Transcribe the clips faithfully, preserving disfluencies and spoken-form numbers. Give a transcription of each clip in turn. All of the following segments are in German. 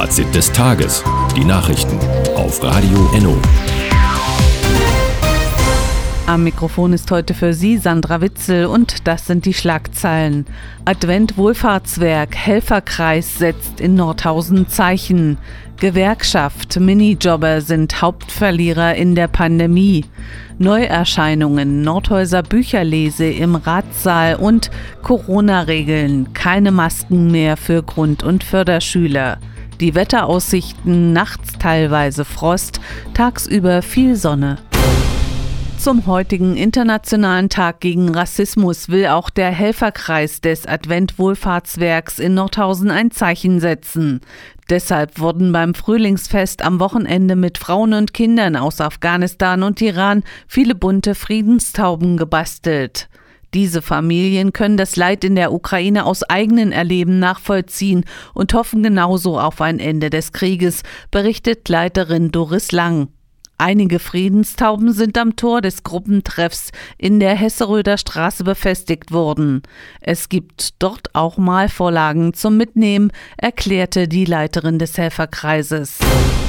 Fazit des Tages. Die Nachrichten auf Radio Enno. Am Mikrofon ist heute für Sie Sandra Witzel und das sind die Schlagzeilen. Advent-Wohlfahrtswerk Helferkreis setzt in Nordhausen Zeichen. Gewerkschaft Minijobber sind Hauptverlierer in der Pandemie. Neuerscheinungen Nordhäuser Bücherlese im Ratssaal und Corona-Regeln. Keine Masken mehr für Grund- und Förderschüler. Die Wetteraussichten, nachts teilweise Frost, tagsüber viel Sonne. Zum heutigen Internationalen Tag gegen Rassismus will auch der Helferkreis des Advent-Wohlfahrtswerks in Nordhausen ein Zeichen setzen. Deshalb wurden beim Frühlingsfest am Wochenende mit Frauen und Kindern aus Afghanistan und Iran viele bunte Friedenstauben gebastelt. Diese Familien können das Leid in der Ukraine aus eigenem Erleben nachvollziehen und hoffen genauso auf ein Ende des Krieges, berichtet Leiterin Doris Lang. Einige Friedenstauben sind am Tor des Gruppentreffs in der Hesseröder Straße befestigt worden. Es gibt dort auch Malvorlagen zum Mitnehmen, erklärte die Leiterin des Helferkreises.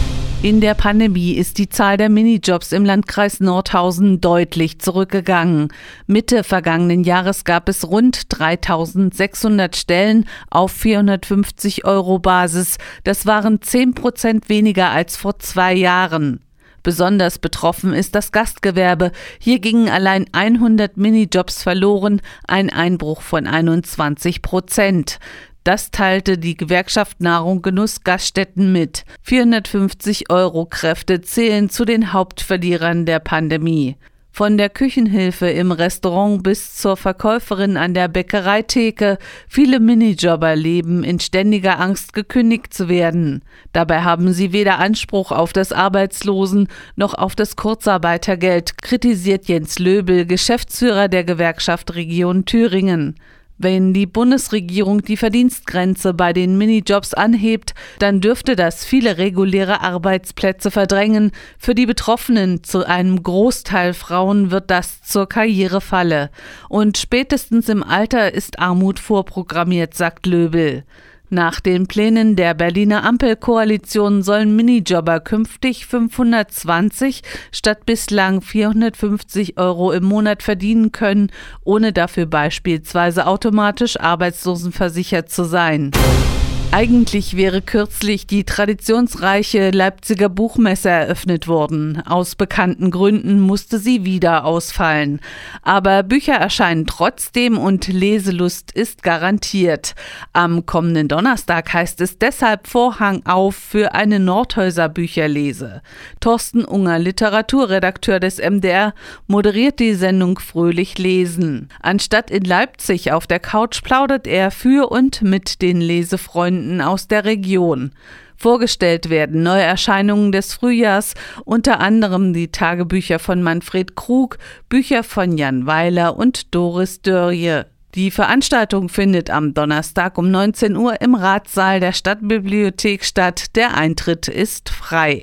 In der Pandemie ist die Zahl der Minijobs im Landkreis Nordhausen deutlich zurückgegangen. Mitte vergangenen Jahres gab es rund dreitausendsechshundert Stellen auf vierhundertfünfzig Euro Basis. Das waren zehn Prozent weniger als vor zwei Jahren. Besonders betroffen ist das Gastgewerbe. Hier gingen allein hundert Minijobs verloren, ein Einbruch von einundzwanzig Prozent. Das teilte die Gewerkschaft Nahrung Genuss Gaststätten mit. vierhundertfünfzig Euro Kräfte zählen zu den Hauptverlierern der Pandemie. Von der Küchenhilfe im Restaurant bis zur Verkäuferin an der Bäckereitheke. Viele Minijobber leben in ständiger Angst, gekündigt zu werden. Dabei haben sie weder Anspruch auf das Arbeitslosen- noch auf das Kurzarbeitergeld, kritisiert Jens Löbel, Geschäftsführer der Gewerkschaft Region Thüringen. Wenn die Bundesregierung die Verdienstgrenze bei den Minijobs anhebt, dann dürfte das viele reguläre Arbeitsplätze verdrängen. Für die Betroffenen, zu einem Großteil Frauen, wird das zur Karrierefalle. Und spätestens im Alter ist Armut vorprogrammiert, sagt Löbel. Nach den Plänen der Berliner Ampelkoalition sollen Minijobber künftig fünfhundertzwanzig statt bislang vierhundertfünfzig Euro im Monat verdienen können, ohne dafür beispielsweise automatisch arbeitslosenversichert zu sein. Eigentlich wäre kürzlich die traditionsreiche Leipziger Buchmesse eröffnet worden. Aus bekannten Gründen musste sie wieder ausfallen. Aber Bücher erscheinen trotzdem und Leselust ist garantiert. Am kommenden Donnerstag heißt es deshalb Vorhang auf für eine Nordhäuser Bücherlese. Thorsten Unger, Literaturredakteur des M D R, moderiert die Sendung Fröhlich lesen. Anstatt in Leipzig auf der Couch plaudert er für und mit den Lesefreunden aus der Region. Vorgestellt werden Neuerscheinungen des Frühjahrs, unter anderem die Tagebücher von Manfred Krug, Bücher von Jan Weiler und Doris Dörje. Die Veranstaltung findet am Donnerstag um neunzehn Uhr im Ratssaal der Stadtbibliothek statt. Der Eintritt ist frei.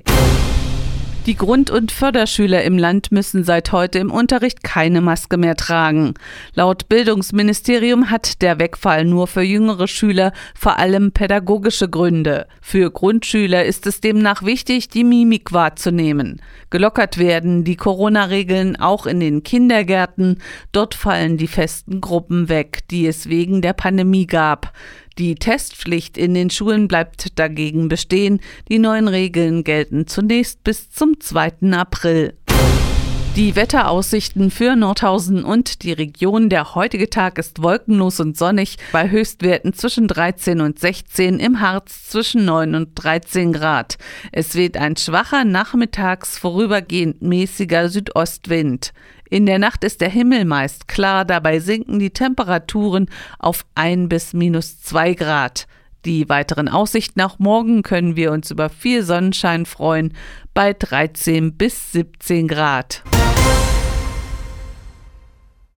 Die Grund- und Förderschüler im Land müssen seit heute im Unterricht keine Maske mehr tragen. Laut Bildungsministerium hat der Wegfall nur für jüngere Schüler vor allem pädagogische Gründe. Für Grundschüler ist es demnach wichtig, die Mimik wahrzunehmen. Gelockert werden die Corona-Regeln auch in den Kindergärten. Dort fallen die festen Gruppen weg, die es wegen der Pandemie gab. Die Testpflicht in den Schulen bleibt dagegen bestehen. Die neuen Regeln gelten zunächst bis zum zweiten April. Die Wetteraussichten für Nordhausen und die Region. Der heutige Tag ist wolkenlos und sonnig, bei Höchstwerten zwischen dreizehn und sechzehn, im Harz zwischen neun und dreizehn Grad. Es weht ein schwacher, nachmittags vorübergehend mäßiger Südostwind. In der Nacht ist der Himmel meist klar, dabei sinken die Temperaturen auf ein bis minus zwei Grad. Die weiteren Aussichten auch morgen können wir uns über viel Sonnenschein freuen, bei dreizehn bis siebzehn Grad.